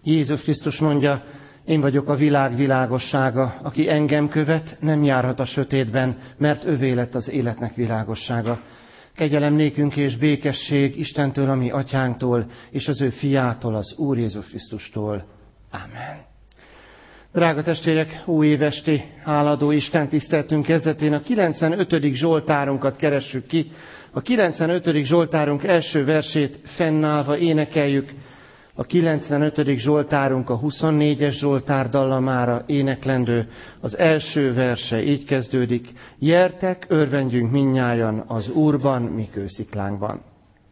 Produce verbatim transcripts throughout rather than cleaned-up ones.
Jézus Krisztus mondja, én vagyok a világ világossága, aki engem követ, nem járhat a sötétben, mert övé lett az életnek világossága. Kegyelem nékünk és békesség Istentől, a mi atyánktól, és az ő fiától, az Úr Jézus Krisztustól. Amen. Drága testvérek, újévesti háladó Isten tiszteltünk kezdetén a kilencvenötödik Zsoltárunkat keressük ki. A kilencvenötödik Zsoltárunk első versét fennállva énekeljük. A kilencvenötödik Zsoltárunk a huszonnégyes Zsoltár dallamára éneklendő. Az első verse így kezdődik. Gyertek, örvendjünk mindnyájan az Úrban, mi kősziklánkban.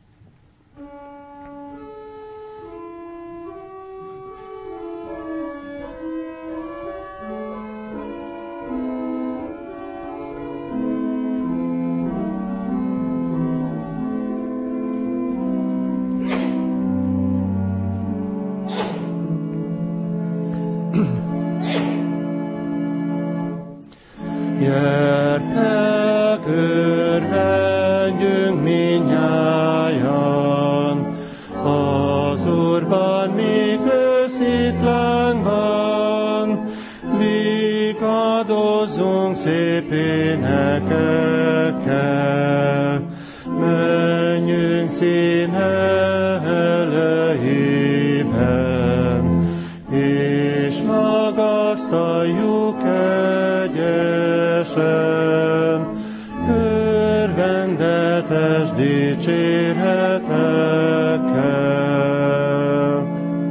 Gyertek, örvendjünk mindnyájan az Úrban, mi kősziklánkban, vikadozzunk szép énekekkel, menjünk színe elejében, és magasztaljuk egyesen örvendetes dicséretekkel.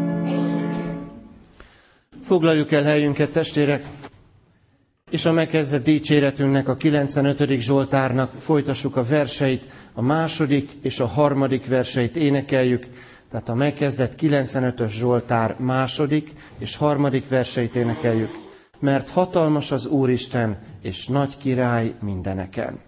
Foglaljuk el helyünket, testvérek, és a megkezdett dicséretünknek, a kilencvenötödik Zsoltárnak folytassuk a verseit, a második és a harmadik verseit énekeljük. Tehát a megkezdett kilencvenötös Zsoltár második és harmadik verseit énekeljük. Mert hatalmas az Úristen, és nagy király mindeneken.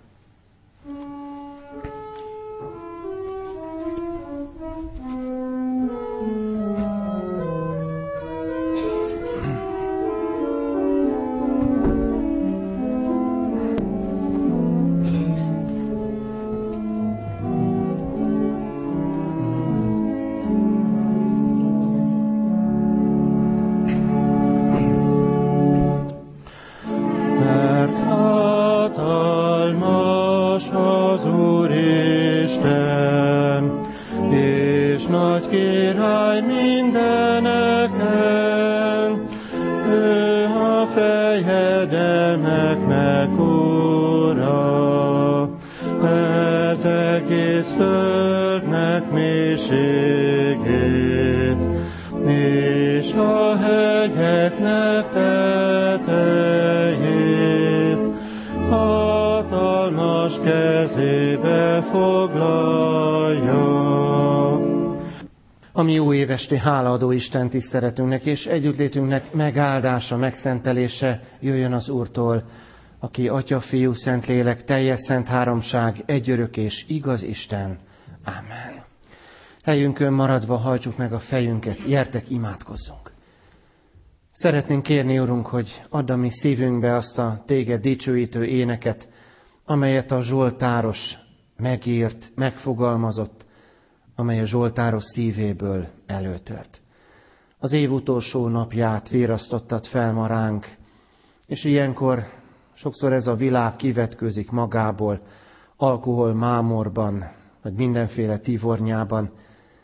Újévesti hálaadó Isten tiszteletünknek és együttlétünknek megáldása, megszentelése jöjjön az Úrtól, aki Atya, Fiú, Szentlélek, teljes szent háromság, egyörök és igaz Isten. Amen. Helyünkön maradva hajtsuk meg a fejünket, gyertek, imádkozzunk. Szeretnénk kérni, Urunk, hogy add a mi szívünkbe azt a téged dicsőítő éneket, amelyet a zsoltáros megírt, megfogalmazott, amely a zsoltáros szívéből előtört. Az év utolsó napját virasztottad fel ma ránk, és ilyenkor sokszor ez a világ kivetkőzik magából, alkohol mámorban, vagy mindenféle tivornyában.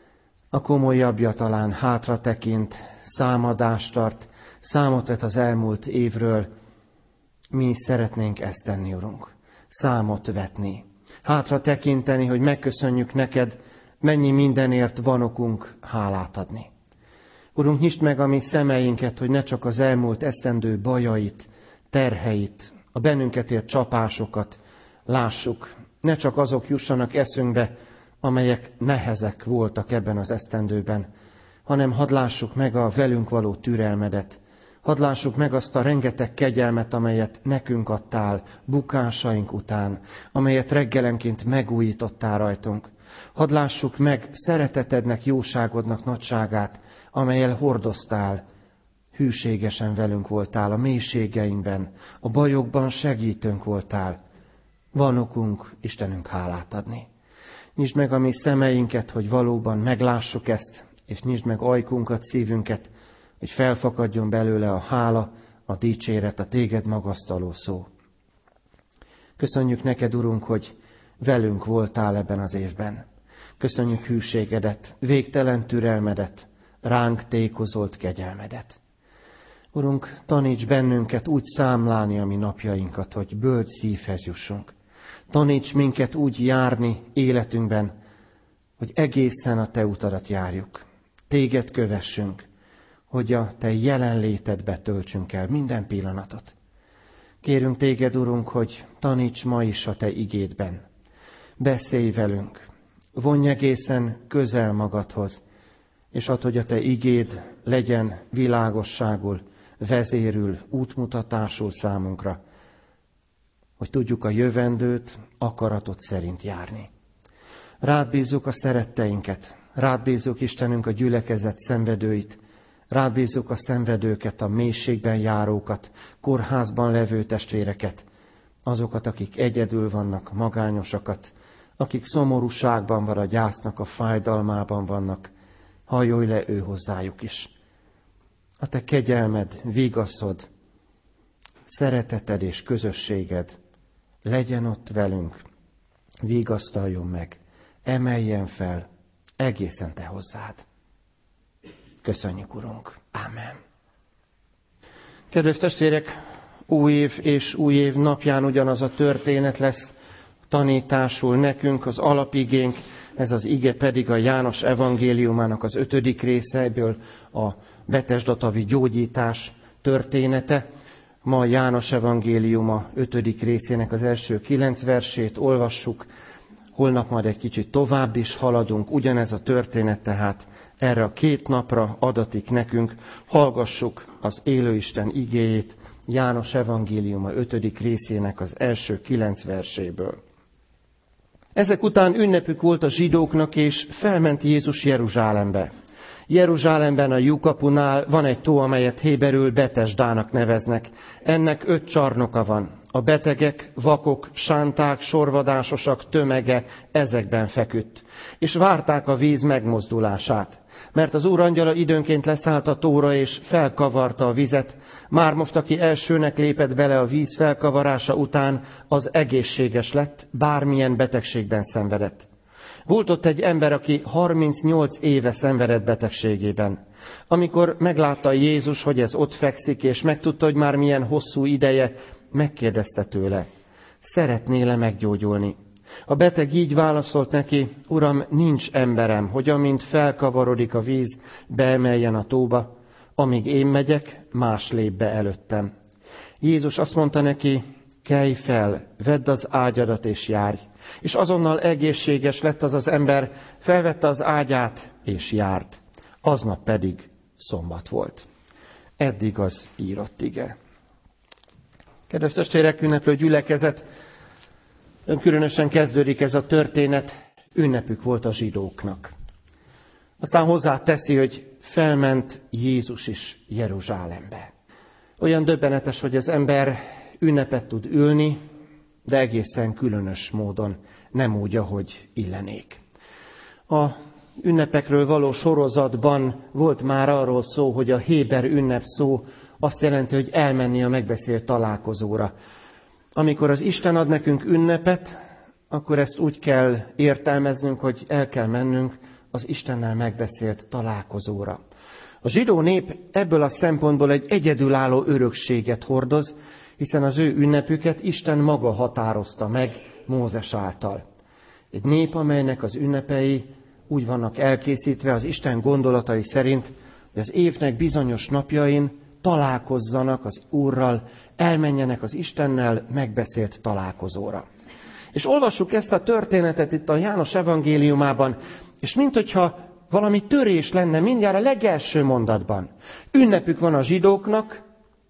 A komolyabbja talán hátra tekint, számadást tart, számot vet az elmúlt évről. Mi szeretnénk ezt tenni, Urunk. Számot vetni. Hátra tekinteni, hogy megköszönjük neked, mennyi mindenért van okunk hálát adni. Urunk, nyisd meg a mi szemeinket, hogy ne csak az elmúlt esztendő bajait, terheit, a bennünket ért csapásokat lássuk. Ne csak azok jussanak eszünkbe, amelyek nehezek voltak ebben az esztendőben, hanem hadd lássuk meg a velünk való türelmedet. Hadd lássuk meg azt a rengeteg kegyelmet, amelyet nekünk adtál bukásaink után, amelyet reggelenként megújítottál rajtunk. Hadd lássuk meg szeretetednek, jóságodnak nagyságát, amellyel hordoztál, hűségesen velünk voltál a mélységeinkben, a bajokban segítőnk voltál. Van okunk, Istenünk, hálát adni. Nyisd meg a mi szemeinket, hogy valóban meglássuk ezt, és nyisd meg ajkunkat, szívünket, hogy felfakadjon belőle a hála, a dicséret, a téged magasztaló szó. Köszönjük neked, Urunk, hogy velünk voltál ebben az évben. Köszönjük hűségedet, végtelen türelmedet, ránk tékozolt kegyelmedet. Urunk, taníts bennünket úgy számlálni a mi napjainkat, hogy bölcs szívhez jussunk. Taníts minket úgy járni életünkben, hogy egészen a te utadat járjuk. Téged kövessünk, hogy a te jelenlétedbe töltsünk el minden pillanatot. Kérünk téged, Urunk, hogy taníts ma is a te igédben. Beszélj velünk, vonj egészen közel magadhoz, és add, hogy a te igéd legyen világosságul, vezérül, útmutatásul számunkra, hogy tudjuk a jövendőt, akaratod szerint járni. Rád bízzuk a szeretteinket, rád bízzuk, Istenünk, a gyülekezet szenvedőit, rád bízzuk a szenvedőket, a mélységben járókat, kórházban levő testvéreket, azokat, akik egyedül vannak, magányosakat, akik szomorúságban vagy a gyásznak a fájdalmában vannak, hajolj le ő hozzájuk is. A te kegyelmed, vigaszod, szereteted és közösséged legyen ott velünk, vigasztaljon meg, emeljen fel egészen te hozzád. Köszönjük, Urunk. Ámen. Kedves testvérek, új év és új év napján ugyanaz a történet lesz, tanításul nekünk az alapigénk, ez az ige pedig a János evangéliumának az ötödik része, ebből a betesdatavi gyógyítás története. Ma János evangéliuma ötödik részének az első kilenc versét olvassuk, holnap majd egy kicsit tovább is haladunk, ugyanez a történet tehát erre a két napra adatik nekünk. Hallgassuk az élőisten igéjét János evangéliuma ötödik részének az első kilenc verséből. Ezek után ünnepük volt a zsidóknak, és felment Jézus Jeruzsálembe. Jeruzsálemben a lyukapunál van egy tó, amelyet héberül Betesdának neveznek. Ennek öt csarnoka van. A betegek, vakok, sánták, sorvadásosak tömege ezekben feküdt. És várták a víz megmozdulását. Mert az úrangyala időnként leszállt a tóra, és felkavarta a vizet. Már most, aki elsőnek lépett bele a víz felkavarása után, az egészséges lett, bármilyen betegségben szenvedett. Volt ott egy ember, aki harmincnyolc éve szenvedett betegségében. Amikor meglátta Jézus, hogy ez ott fekszik, és megtudta, hogy már milyen hosszú ideje, megkérdezte tőle, szeretnél-e meggyógyulni? A beteg így válaszolt neki, Uram, nincs emberem, hogy amint felkavarodik a víz, beemeljen a tóba, amíg én megyek, más lép be előttem. Jézus azt mondta neki, kelj fel, vedd az ágyadat és járj. És azonnal egészséges lett az az ember, felvette az ágyát és járt. Aznap pedig szombat volt. Eddig az írott ige. Kedves testvérek, ünneplő gyülekezet, különösen kezdődik ez a történet, ünnepük volt a zsidóknak. Aztán hozzá teszi, hogy felment Jézus is Jeruzsálembe. Olyan döbbenetes, hogy az ember ünnepet tud ülni, de egészen különös módon, nem úgy, ahogy illenék. A ünnepekről való sorozatban volt már arról szó, hogy a héber ünnep szó azt jelenti, hogy elmenni a megbeszélt találkozóra. Amikor az Isten ad nekünk ünnepet, akkor ezt úgy kell értelmeznünk, hogy el kell mennünk az Istennel megbeszélt találkozóra. A zsidó nép ebből a szempontból egy egyedülálló örökséget hordoz, hiszen az ő ünnepüket Isten maga határozta meg Mózes által. Egy nép, amelynek az ünnepei úgy vannak elkészítve az Isten gondolatai szerint, hogy az évnek bizonyos napjain találkozzanak az Úrral, elmenjenek az Istennel megbeszélt találkozóra. És olvassuk ezt a történetet itt a János evangéliumában, és minthogyha valami törés lenne mindjárt a legelső mondatban. Ünnepük van a zsidóknak,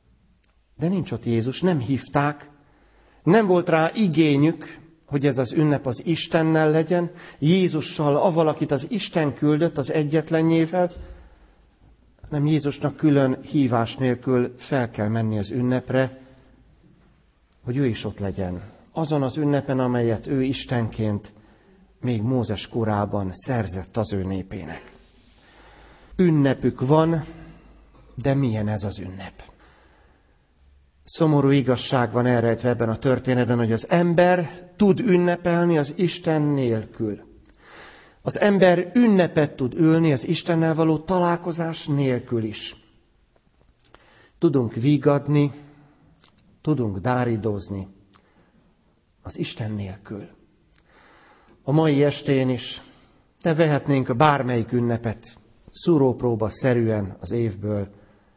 de nincs ott Jézus, nem hívták, nem volt rá igényük, hogy ez az ünnep az Istennel legyen, Jézussal, aval, akit az Isten küldött, az egyetlenjével, nem Jézusnak külön hívás nélkül fel kell menni az ünnepre, hogy ő is ott legyen. Azon az ünnepen, amelyet ő Istenként még Mózes korában szerzett az ő népének. Ünnepük van, De milyen ez az ünnep? Szomorú igazság van elrejtve ebben a történetben, hogy az ember tud ünnepelni az Isten nélkül. Az ember ünnepet tud ülni az Istennel való találkozás nélkül is. Tudunk vigadni, tudunk dáridozni az Isten nélkül. A mai estén is de vehetnénk bármelyik ünnepet szúrópróba szerűen az évből.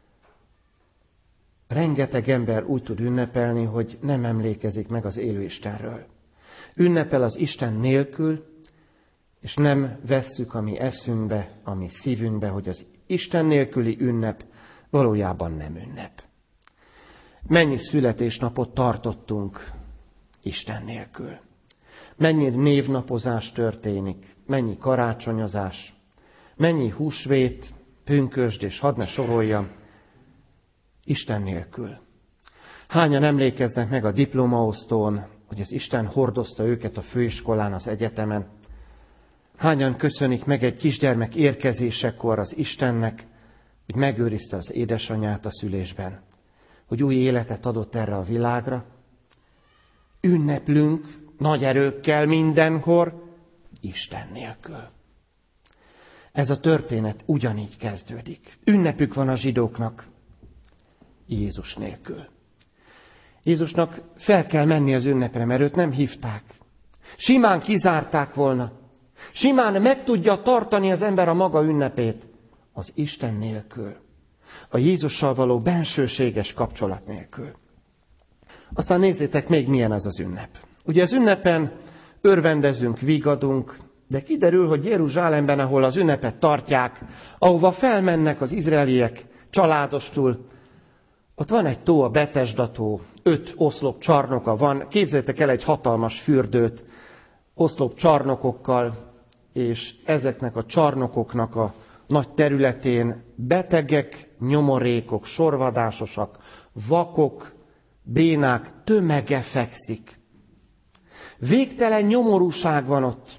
Rengeteg ember úgy tud ünnepelni, hogy nem emlékezik meg az élő Istenről. Ünnepel az Isten nélkül, és nem vesszük a mi eszünkbe, a mi szívünkbe, hogy az Isten nélküli ünnep valójában nem ünnep. Mennyi születésnapot tartottunk Isten nélkül. Mennyi névnapozás történik, mennyi karácsonyozás, mennyi húsvét, pünkösd, és hadd ne soroljam, Isten nélkül. Hányan emlékeznek meg a diplomaosztón, hogy az Isten hordozta őket a főiskolán, az egyetemen? Hányan köszönik meg egy kisgyermek érkezésekor az Istennek, hogy megőrizte az édesanyját a szülésben, hogy új életet adott erre a világra? Ünneplünk nagy erőkkel mindenkor, Isten nélkül. Ez a történet ugyanígy kezdődik. Ünnepük van a zsidóknak, Jézus nélkül. Jézusnak fel kell menni az ünnepre, mert őt nem hívták. Simán kizárták volna. Simán meg tudja tartani az ember a maga ünnepét az Isten nélkül. A Jézussal való bensőséges kapcsolat nélkül. Aztán nézzétek még, milyen ez az ünnep. Ugye az ünnepen örvendezünk, vigadunk, de kiderül, hogy Jeruzsálemben, ahol az ünnepet tartják, ahova felmennek az izraeliek családostul, ott van egy tó, a Betesda tó, öt oszlop csarnoka van. Képzeljétek el egy hatalmas fürdőt oszlop csarnokokkal, és ezeknek a csarnokoknak a nagy területén betegek, nyomorékok, sorvadásosak, vakok, bénák tömege fekszik. Végtelen nyomorúság van ott.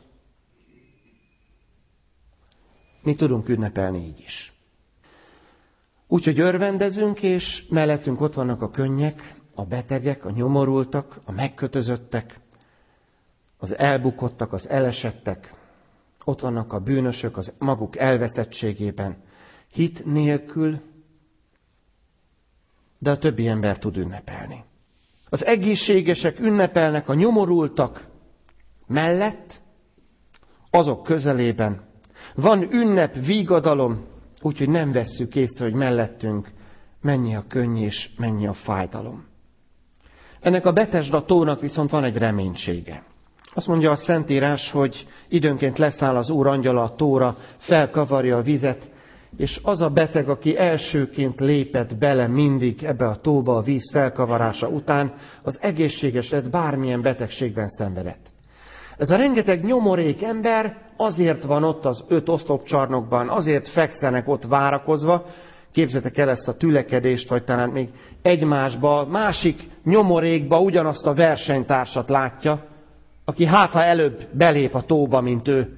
Mi tudunk ünnepelni így is. Úgyhogy örvendezünk, és mellettünk ott vannak a könnyek, a betegek, a nyomorultak, a megkötözöttek, az elbukottak, az elesettek. Ott vannak a bűnösök az maguk elveszettségében, hit nélkül, de a többi ember tud ünnepelni. Az egészségesek ünnepelnek a nyomorultak mellett, azok közelében. Van ünnep, vígadalom, úgyhogy nem vesszük észre, hogy mellettünk mennyi a könny és mennyi a fájdalom. Ennek a Betesda tónak viszont van egy reménysége. Azt mondja a Szentírás, hogy időnként leszáll az Úr angyala a tóra, felkavarja a vizet, és az a beteg, aki elsőként lépett bele mindig ebbe a tóba a víz felkavarása után, az egészséges lett, bármilyen betegségben szenvedett. Ez a rengeteg nyomorék ember azért van ott az öt oszlopcsarnokban, azért fekszenek ott várakozva. Képzeljétek el ezt a tülekedést, vagy talán még egymásba, másik nyomorékba ugyanazt a versenytársat látja, aki hát ha előbb belép a tóba, mint ő.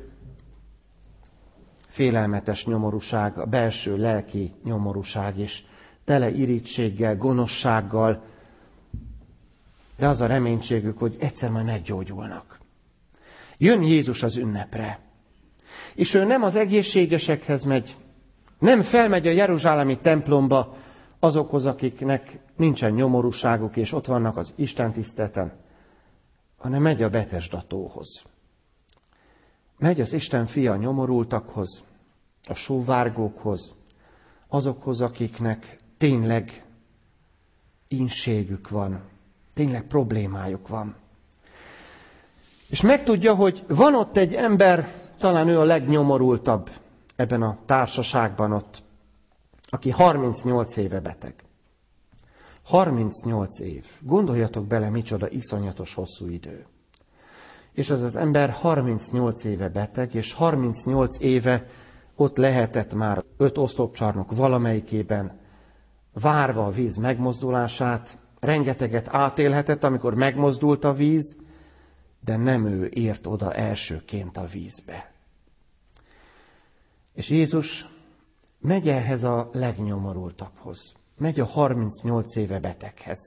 Félelmetes nyomorúság, a belső lelki nyomorúság is, tele irítséggel, gonoszsággal, de az a reménységük, hogy egyszer majd meggyógyulnak. Jön Jézus az ünnepre, és ő nem az egészségesekhez megy, nem felmegy a jeruzsálemi templomba azokhoz, akiknek nincsen nyomorúságuk, és ott vannak az istentiszteleten, hanem megy a Betesda tóhoz. Megy az Isten fia a nyomorultakhoz, a sóvárgókhoz, azokhoz, akiknek tényleg ínségük van, tényleg problémájuk van. És megtudja, hogy van ott egy ember, talán ő a legnyomorultabb ebben a társaságban ott, aki harmincnyolc éve beteg. harmincnyolc év. Gondoljatok bele, micsoda iszonyatos hosszú idő. És az az ember harmincnyolc éve beteg, és harmincnyolc éve ott lehetett már öt oszlopcsarnok valamelyikében, várva a víz megmozdulását, rengeteget átélhetett, amikor megmozdult a víz, de nem ő ért oda elsőként a vízbe. És Jézus megy ehhez a legnyomorultabbhoz. Megy a harmincnyolc éve beteghez.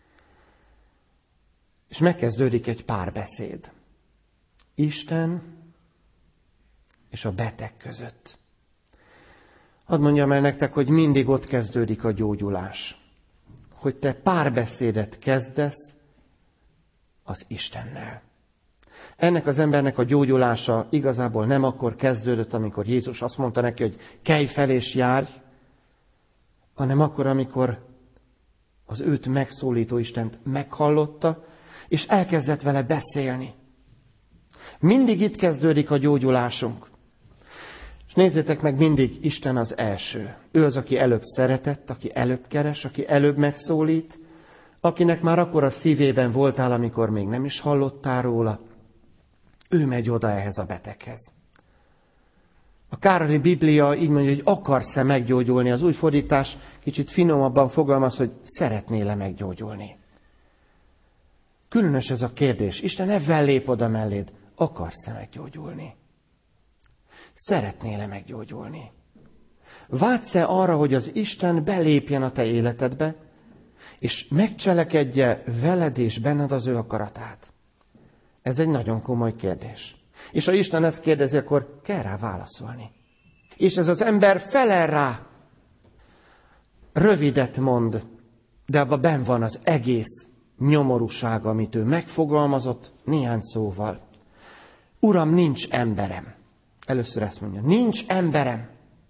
És megkezdődik egy párbeszéd. Isten és a beteg között. Hadd mondjam el nektek, hogy mindig ott kezdődik a gyógyulás. Hogy te párbeszédet kezdesz az Istennel. Ennek az embernek a gyógyulása igazából nem akkor kezdődött, amikor Jézus azt mondta neki, hogy kelj fel és járj, hanem akkor, amikor az őt megszólító Istent meghallotta, és elkezdett vele beszélni. Mindig itt kezdődik a gyógyulásunk. És nézzétek meg, mindig Isten az első. Ő az, aki előbb szeretett, aki előbb keres, aki előbb megszólít, akinek már akkor a szívében voltál, amikor még nem is hallottál róla. Ő megy oda ehhez a beteghez. A Károli Biblia így mondja, hogy akarsz-e meggyógyulni. Az új fordítás kicsit finomabban fogalmaz, hogy szeretnél-e meggyógyulni. Különös ez a kérdés. Isten ebben lép oda melléd. Akarsz-e meggyógyulni? Szeretnél-e meggyógyulni? Vágysz-e arra, hogy az Isten belépjen a te életedbe, és megcselekedje veled és benned az ő akaratát? Ez egy nagyon komoly kérdés. És ha Isten ezt kérdezi, akkor kell rá válaszolni. És ez az ember felel rá. Rövidet mond, de abban benn van az egész nyomorúság, amit ő megfogalmazott néhány szóval. Uram, nincs emberem. Először ezt mondja. Nincs emberem.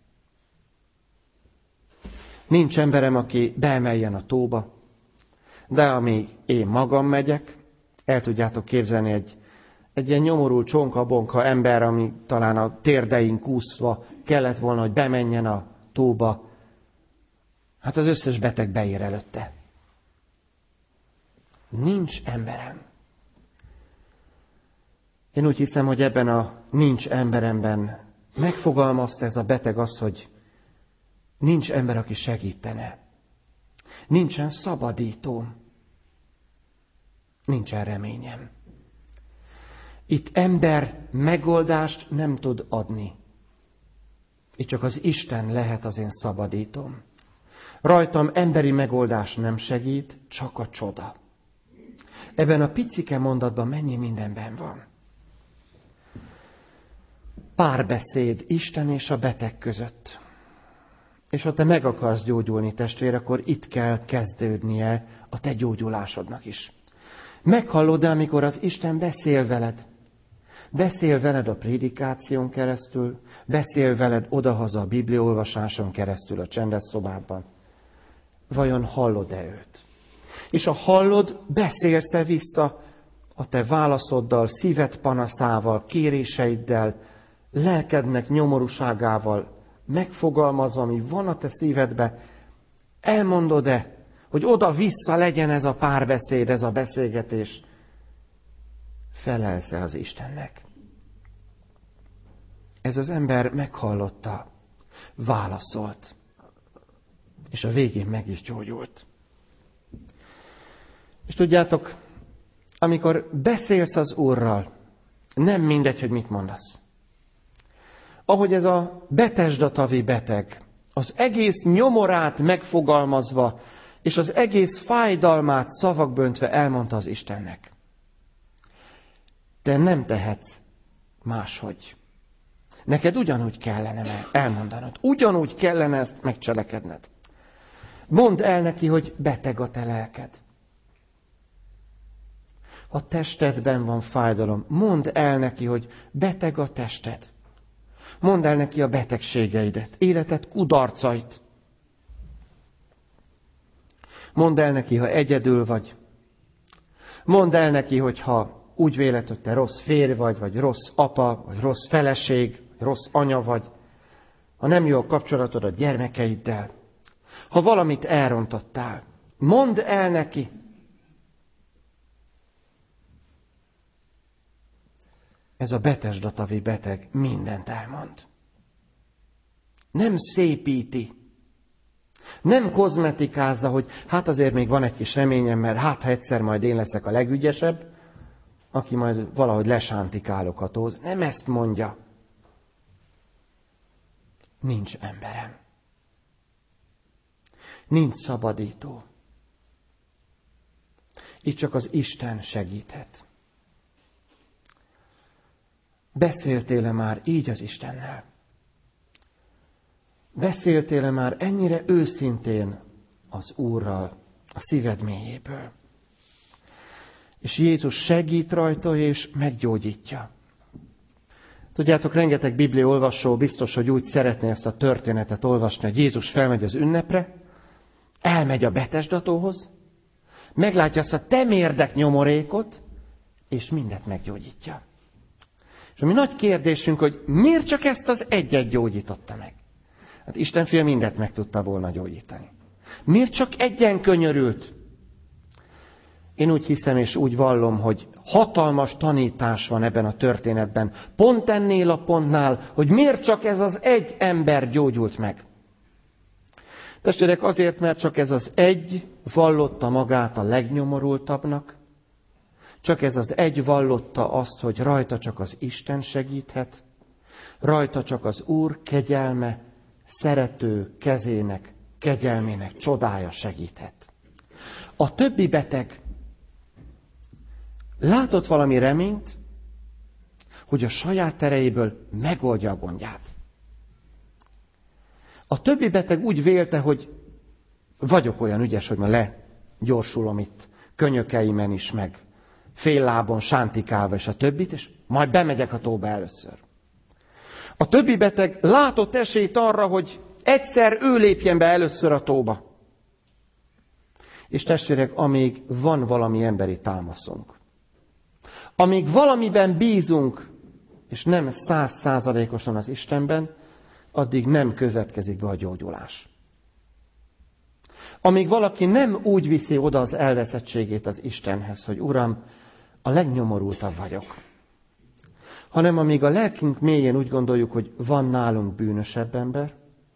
Nincs emberem, aki beemeljen a tóba. De amíg én magam megyek, el tudjátok képzelni egy, egy ilyen nyomorult csonka-bonka ember, ami talán a térdein kúszva kellett volna, hogy bemenjen a tóba. Hát az összes beteg beér előtte. Nincs emberem. Én úgy hiszem, hogy ebben a nincs emberemben megfogalmazta ez a beteg azt, hogy nincs ember, aki segítene. Nincsen szabadítóm. Nincsen reményem. Itt ember megoldást nem tud adni. Itt csak az Isten lehet az én szabadítóm. Rajtam emberi megoldás nem segít, csak a csoda. Ebben a picike mondatban mennyi mindenben van. Párbeszéd Isten és a beteg között. És ha te meg akarsz gyógyulni, testvér, akkor itt kell kezdődnie a te gyógyulásodnak is. Meghallod-e, amikor az Isten beszél veled? Beszél veled a prédikáción keresztül, beszél veled odahaza a bibliaolvasáson keresztül a csendes szobában. Vajon hallod-e őt? És ha hallod, beszélsz-e vissza a te válaszoddal, szíved panaszával, kéréseiddel, lelkednek nyomorúságával, megfogalmazva, ami van a te szívedbe, elmondod-e, hogy oda-vissza legyen ez a párbeszéd, ez a beszélgetés? Felelsz-e az Istennek? Ez az ember meghallotta, válaszolt, és a végén meg is gyógyult. És tudjátok, amikor beszélsz az Úrral, nem mindegy, hogy mit mondasz. Ahogy ez a Betesda-tavi beteg, az egész nyomorát megfogalmazva, és az egész fájdalmát szavakba öntve elmondta az Istennek. Te nem tehetsz máshogy. Neked ugyanúgy kellene elmondanod. Ugyanúgy kellene ezt megcselekedned. Mondd el neki, hogy beteg a te lelked. Ha testedben van fájdalom, mondd el neki, hogy beteg a tested. Mondd el neki a betegségeidet, életed kudarcait. Mondd el neki, ha egyedül vagy. Mondd el neki, hogyha úgy véled, hogy te rossz férj vagy, vagy rossz apa, vagy rossz feleség, vagy rossz anya vagy. Ha nem jó a kapcsolatod a gyermekeiddel. Ha valamit elrontottál, mondd el neki. Ez a Betesda-tavi beteg mindent elmond. Nem szépíti. Nem kozmetikázza, hogy hát azért még van egy kis reményem, mert hát ha egyszer majd én leszek a legügyesebb, aki majd valahogy lesántikálokatóz. Nem ezt mondja. Nincs emberem. Nincs szabadító. Itt csak az Isten segíthet. Beszéltél-e már így az Istennel? Beszéltél-e már ennyire őszintén az Úrral, a szíved mélyéből? És Jézus segít rajta, és meggyógyítja. Tudjátok, rengeteg bibliaolvasó biztos, hogy úgy szeretné ezt a történetet olvasni, hogy Jézus felmegy az ünnepre, elmegy a Betesdatóhoz, meglátja azt a temérdek nyomorékot, és mindent meggyógyítja. És a mi nagy kérdésünk, hogy miért csak ezt az egyet gyógyította meg? Hát Isten fia mindent meg tudta volna gyógyítani. Miért csak egyen könyörült? Én úgy hiszem és úgy vallom, hogy hatalmas tanítás van ebben a történetben. Pont ennél a pontnál, hogy miért csak ez az egy ember gyógyult meg. Testvérek, azért, mert csak ez az egy vallotta magát a legnyomorultabbnak, csak ez az egy vallotta azt, hogy rajta csak az Isten segíthet, rajta csak az Úr kegyelme, szerető kezének, kegyelmének csodája segíthet. A többi beteg látott valami reményt, hogy a saját erejéből megoldja a gondját. A többi beteg úgy vélte, hogy vagyok olyan ügyes, hogy ma legyorsulom itt könyökeimen is, meg fél lábon sántikálva, és a többit, és majd bemegyek a tóba először. A többi beteg látott esélyt arra, hogy egyszer ő lépjen be először a tóba. És testvérek, amíg van valami emberi támaszunk, amíg valamiben bízunk, és nem száz százalékosan az Istenben, addig nem következik be a gyógyulás. Amíg valaki nem úgy viszi oda az elveszettségét az Istenhez, hogy Uram, a legnyomorultabb vagyok, hanem amíg a lelkünk mélyén úgy gondoljuk, hogy van nálunk bűnösebb ember,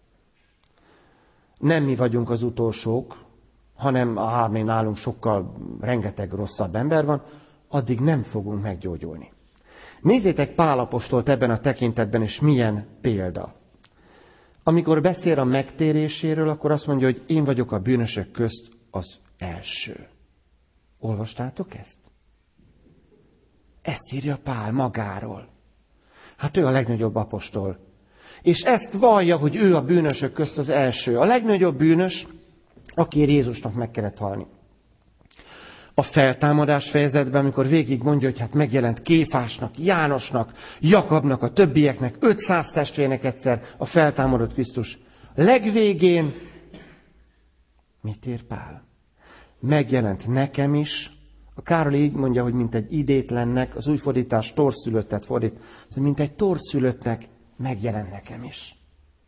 nem mi vagyunk az utolsók, hanem á, még nálunk sokkal rengeteg rosszabb ember van, addig nem fogunk meggyógyulni. Nézzétek Pál apostolt ebben a tekintetben, és milyen példa. Amikor beszél a megtéréséről, akkor azt mondja, hogy én vagyok a bűnösök közt az első. Olvastátok ezt? Ezt írja Pál magáról. Hát ő a legnagyobb apostol. És ezt vallja, hogy ő a bűnösök közt az első. A legnagyobb bűnös, akiért Jézusnak meg kellett halni. A feltámadás fejezetben, amikor végig mondja, hogy hát megjelent Kéfásnak, Jánosnak, Jakabnak, a többieknek, ötszáz testvérnek egyszer a feltámadott Krisztus. Legvégén mit ír Pál? Megjelent nekem is. A Károly így mondja, hogy mint egy idétlennek, az új fordítás torszülöttet fordít, szóval mint egy torszülöttnek megjelent nekem is.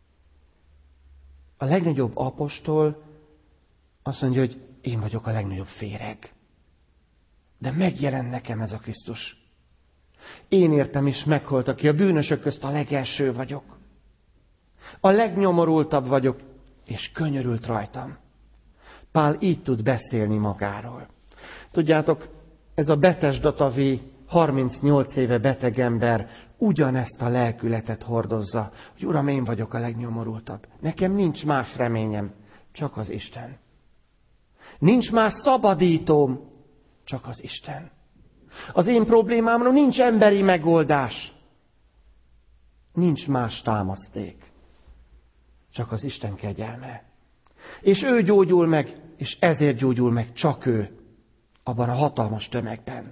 A legnagyobb apostol azt mondja, hogy én vagyok a legnagyobb féreg. De megjelent nekem ez a Krisztus. Én értem is meghalt, aki a bűnösök közt a legelső vagyok. A legnyomorultabb vagyok, és könyörült rajtam. Pál így tud beszélni magáról. Tudjátok, ez a Betesda tavi harmincnyolc éve beteg ember ugyanezt a lelkületet hordozza, hogy Uram, én vagyok a legnyomorultabb. Nekem nincs más reményem, csak az Isten. Nincs más szabadítóm, csak az Isten. Az én problémámra nincs emberi megoldás. Nincs más támaszték. Csak az Isten kegyelme. És ő gyógyul meg, és ezért gyógyul meg csak ő, abban a hatalmas tömegben.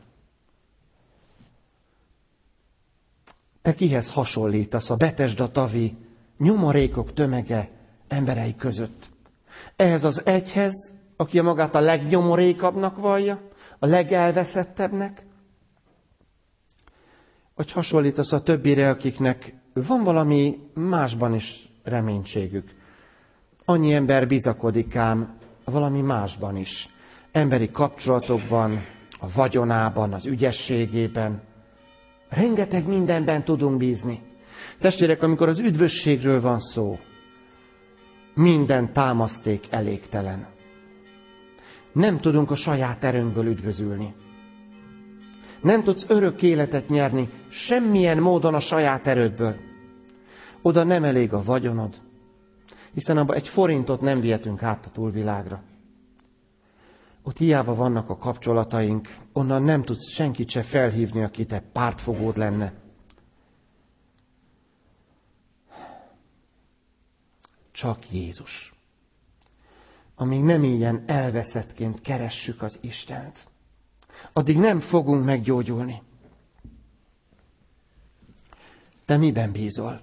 Te kihez hasonlítasz a Betesda tavi nyomorékok tömege emberei között? Ehhez az egyhez, aki magát a legnyomorékabbnak vallja, a legelveszettebbnek? Vagy hasonlítasz a többire, akiknek van valami másban is reménységük? Annyi ember bizakodik ám valami másban is. Emberi kapcsolatokban, a vagyonában, az ügyességében. Rengeteg mindenben tudunk bízni. Testvérek, amikor az üdvösségről van szó, minden támaszték elégtelen. Nem tudunk a saját erőnkből üdvözülni. Nem tudsz örök életet nyerni semmilyen módon a saját erődből. Oda nem elég a vagyonod. Hiszen abban egy forintot nem vihetünk át a túlvilágra. Ott hiába vannak a kapcsolataink, onnan nem tudsz senkit se felhívni, aki te pártfogód lenne. Csak Jézus. Amíg nem ilyen elveszettként keressük az Istent, addig nem fogunk meggyógyulni. Te miben bízol?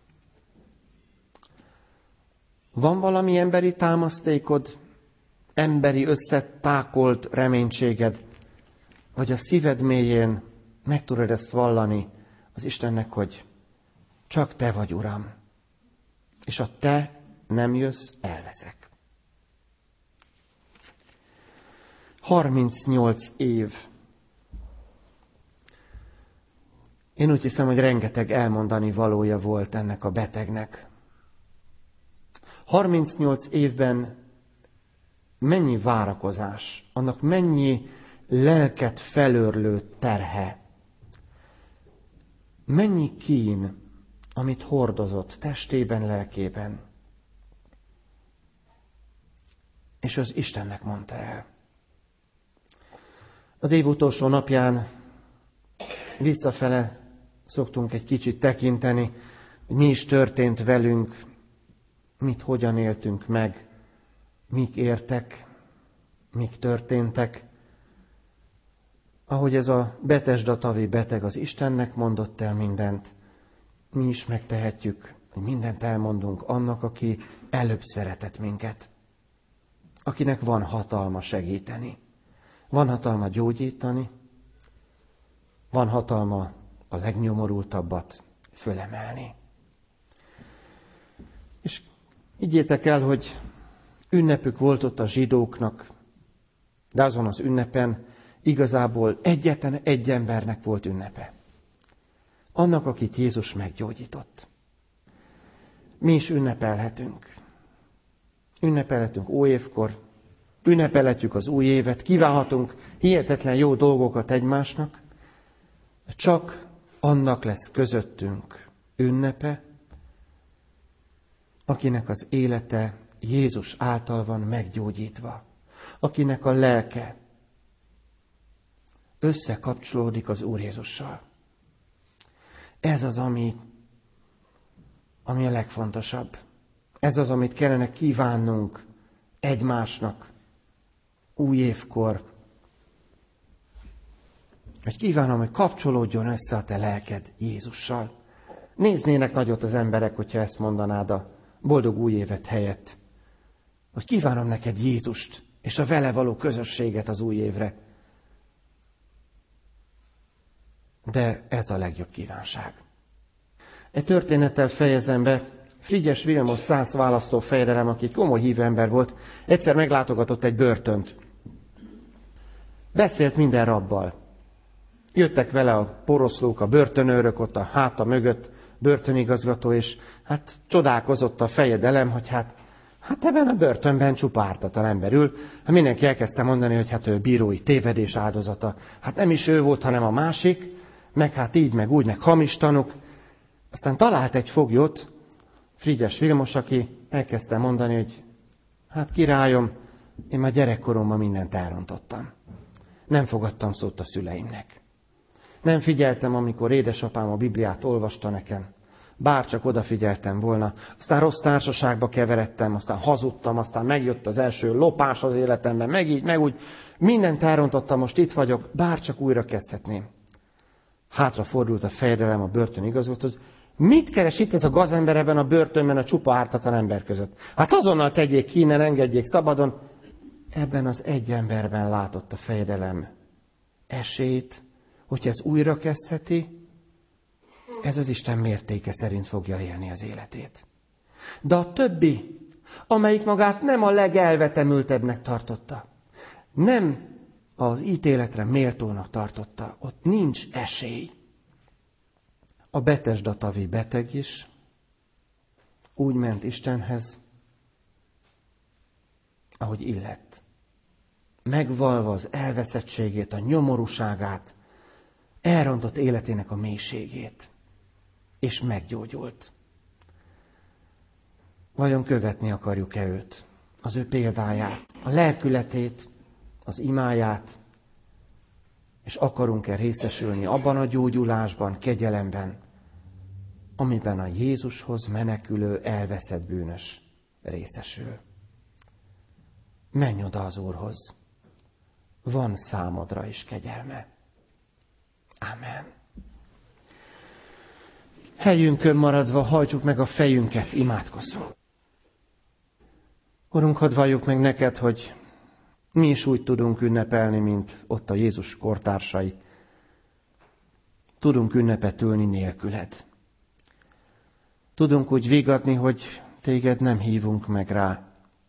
Van valami emberi támasztékod, emberi összetákolt reménységed, vagy a szíved mélyén meg tudod ezt vallani az Istennek, hogy csak te vagy, Uram, és ha te nem jössz, elveszek. harmincnyolc év. Én úgy hiszem, hogy rengeteg elmondani valója volt ennek a betegnek. harmincnyolc évben mennyi várakozás, annak mennyi lelket felőrlő terhe, mennyi kín, amit hordozott testében, lelkében. És az Istennek mondta el. Az év utolsó napján visszafele szoktunk egy kicsit tekinteni, hogy mi is történt velünk, mit hogyan éltünk meg, mik értek, mik történtek. Ahogy ez a Betesda tavi beteg az Istennek mondott el mindent, mi is megtehetjük, hogy mindent elmondunk annak, aki előbb szeretett minket, akinek van hatalma segíteni. Van hatalma gyógyítani, van hatalma a legnyomorultabbat fölemelni. És higgyétek el, hogy ünnepük volt ott a zsidóknak, de azon az ünnepen igazából egyetlen egy embernek volt ünnepe. Annak, akit Jézus meggyógyított. Mi is ünnepelhetünk. Ünnepelhetünk óévkor, ünnepelhetjük az új évet, kívánhatunk hihetetlen jó dolgokat egymásnak, csak annak lesz közöttünk ünnepe, akinek az élete Jézus által van meggyógyítva, akinek a lelke összekapcsolódik az Úr Jézussal. Ez az, ami, ami a legfontosabb. Ez az, amit kellene kívánnunk egymásnak új évkor. Hogy kívánom, hogy kapcsolódjon össze a te lelked Jézussal. Néznének nagyot az emberek, hogyha ezt mondanád a boldog új évet helyett. Hogy kívánom neked Jézust, és a vele való közösséget az új évre. De ez a legjobb kívánság. Egy történettel fejezem be. Frigyes Vilmos szász választó fejedelem, aki komoly hívő ember volt, egyszer meglátogatott egy börtönt. Beszélt minden rabbal. Jöttek vele a poroszlók, a börtönőrök, ott a háta mögött börtönigazgató, és hát csodálkozott a fejedelem, hogy hát, hát ebben a börtönben csupa ártatlan ember ül. Hát mindenki elkezdte mondani, hogy hát ő bírói tévedés áldozata. Hát nem is ő volt, hanem a másik, meg hát így, meg úgy, meg hamis tanuk. Aztán talált egy foglyot, Frigyes Vilmos, aki elkezdte mondani, hogy hát királyom, én már gyerekkoromban mindent elrontottam. Nem fogadtam szót a szüleimnek. Nem figyeltem, amikor édesapám a Bibliát olvasta nekem. Bárcsak odafigyeltem volna. Aztán rossz társaságba keveredtem, aztán hazudtam, aztán megjött az első lopás az életemben, meg így, meg úgy. Mindent elrontottam, most itt vagyok, bárcsak újra kezdhetném. Hátra fordult a fejedelem a börtönigazgatóhoz. Mit keres itt ez a gazember ebben a börtönben a csupa ártatlan ember között? Hát azonnal tegyék ki, innen engedjék szabadon. Ebben az egy emberben látott a fejedelem esélyt, hogyha ez újra kezdheti, ez az Isten mértéke szerint fogja élni az életét. De a többi, amelyik magát nem a legelvetemültebbnek tartotta, nem az ítéletre méltónak tartotta, ott nincs esély. A Betesda tavi beteg is úgy ment Istenhez, ahogy illett. Megvalva az elveszettségét, a nyomorúságát, elrontott életének a mélységét, és meggyógyult. Vajon követni akarjuk-e őt, az ő példáját, a lelkületét, az imáját, és akarunk-e részesülni abban a gyógyulásban, kegyelemben, amiben a Jézushoz menekülő, elveszett bűnös részesül. Menj oda az Úrhoz, van számodra is kegyelme. Amen. Helyünkön maradva hajtsuk meg a fejünket, imádkozzunk. Urunk, hadd valljuk meg neked, hogy mi is úgy tudunk ünnepelni, mint ott a Jézus kortársai. Tudunk ünnepet ülni nélküled. Tudunk úgy vigadni, hogy téged nem hívunk meg rá.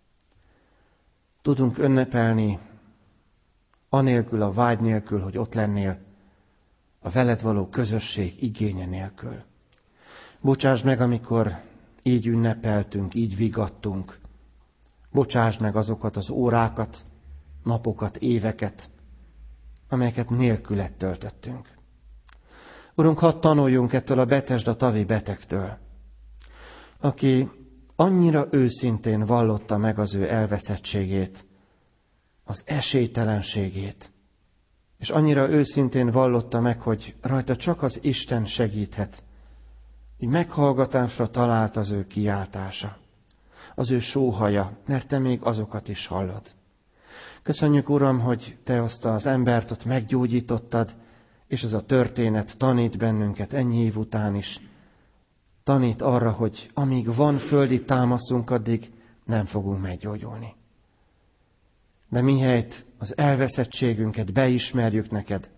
Tudunk ünnepelni anélkül, a vágy nélkül, hogy ott lennél, a veled való közösség igénye nélkül. Bocsásd meg, amikor így ünnepeltünk, így vigadtunk. Bocsásd meg azokat az órákat, napokat, éveket, amelyeket nélküled töltöttünk. Urunk, hadd tanuljunk ettől a Betesda tavi betegtől, aki annyira őszintén vallotta meg az ő elveszettségét, az esélytelenségét, és annyira őszintén vallotta meg, hogy rajta csak az Isten segíthet, hogy meghallgatásra talált az ő kiáltása, az ő sóhaja, mert te még azokat is hallod. Köszönjük, Uram, hogy te azt az embert ott meggyógyítottad, és ez a történet tanít bennünket ennyi év után is. Tanít arra, hogy amíg van földi támaszunk, addig nem fogunk meggyógyulni. De mihelyt az elveszettségünket beismerjük neked,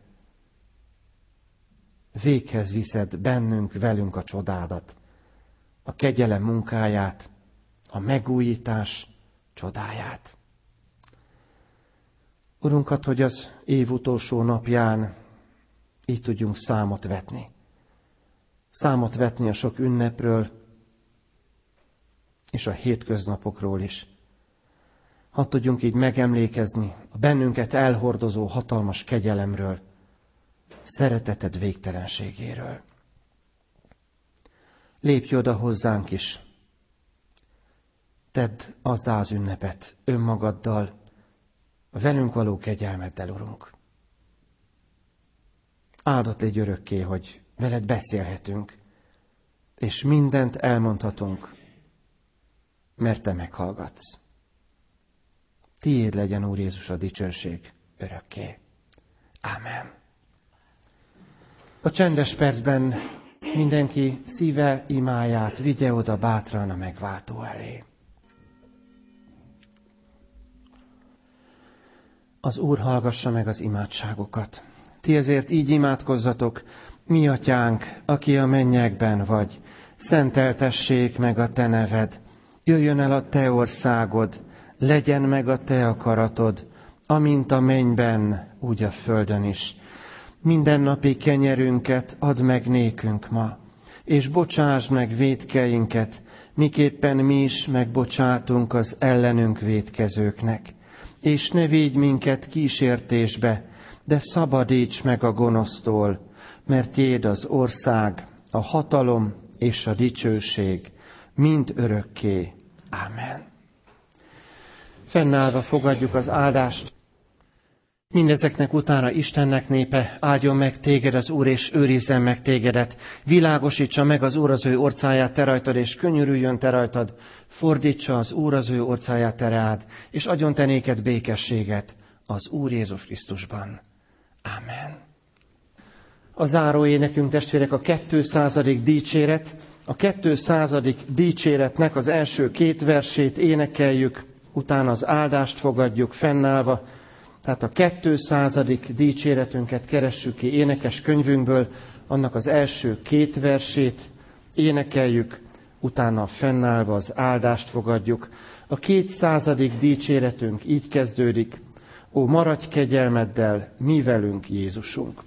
véghez viszed bennünk, velünk a csodádat, a kegyelem munkáját, a megújítás csodáját. Urunkat, hogy az év utolsó napján így tudjunk számot vetni. Számot vetni a sok ünnepről, és a hétköznapokról is. Hadd tudjunk így megemlékezni a bennünket elhordozó hatalmas kegyelemről, szereteted végtelenségéről. Lépj oda hozzánk is. Tedd azzá az ünnepet önmagaddal, a velünk való kegyelmeddel, Urunk. Áldott légy örökké, hogy veled beszélhetünk, és mindent elmondhatunk, mert te meghallgatsz. Tiéd legyen, Úr Jézus, a dicsőség örökké. Ámen. A csendes percben mindenki szíve imáját vigye oda bátran a megváltó elé. Az Úr hallgassa meg az imádságokat. Ti ezért így imádkozzatok: mi atyánk, aki a mennyekben vagy, szenteltessék meg a te neved, jöjjön el a te országod, legyen meg a te akaratod, amint a mennyben, úgy a földön is. Mindennapi kenyerünket add meg nékünk ma, és bocsásd meg vétkeinket, miképpen mi is megbocsátunk az ellenünk vétkezőknek. És ne védj minket kísértésbe, de szabadíts meg a gonosztól, mert tiéd az ország, a hatalom és a dicsőség, mind örökké. Ámen. Fennállva fogadjuk az áldást. Mindezeknek utána Istennek népe, áldjon meg téged az Úr, és őrizzen meg tégedet. Világosítsa meg az Úr az ő orcáját te rajtad, és könyörüljön te rajtad. Fordítsa az Úr az ő orcáját te reád, és adjon te néked békességet az Úr Jézus Krisztusban. Ámen. A záró énekünk, testvérek, a kétszázadik dicséret. A kétszázadik dicséretnek az első két versét énekeljük, utána az áldást fogadjuk fennállva. Tehát a kétszázadik dicséretünket keressük ki énekes könyvünkből, annak az első két versét énekeljük, utána fennállva az áldást fogadjuk. A kétszázadik dicséretünk így kezdődik: ó, maradj kegyelmeddel, mi velünk, Jézusunk!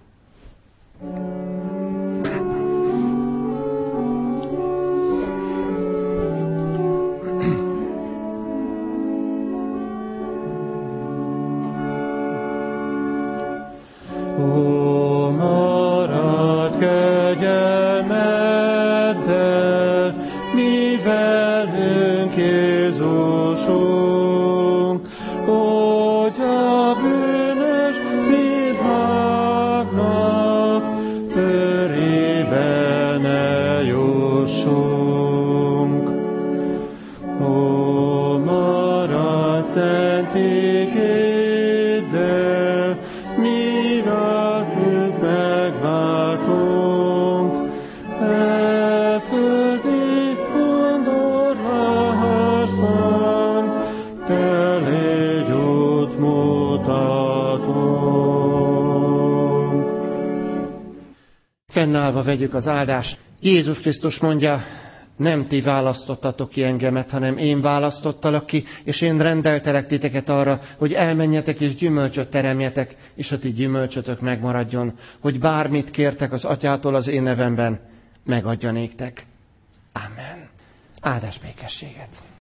Ó, maradj kegyelmeddel, mi velünk, szent igéddel, mi velkük megváltunk. E földi vándorlásban, te légy útmutatónk. Fennállva vegyük az áldást. Jézus Krisztus mondja, nem ti választottatok ki engemet, hanem én választottalak ki, és én rendeltelek titeket arra, hogy elmenjetek és gyümölcsöt teremjetek, és a ti gyümölcsötök megmaradjon, hogy bármit kértek az Atyától az én nevemben, megadja néktek. Amen. Áldás békességet!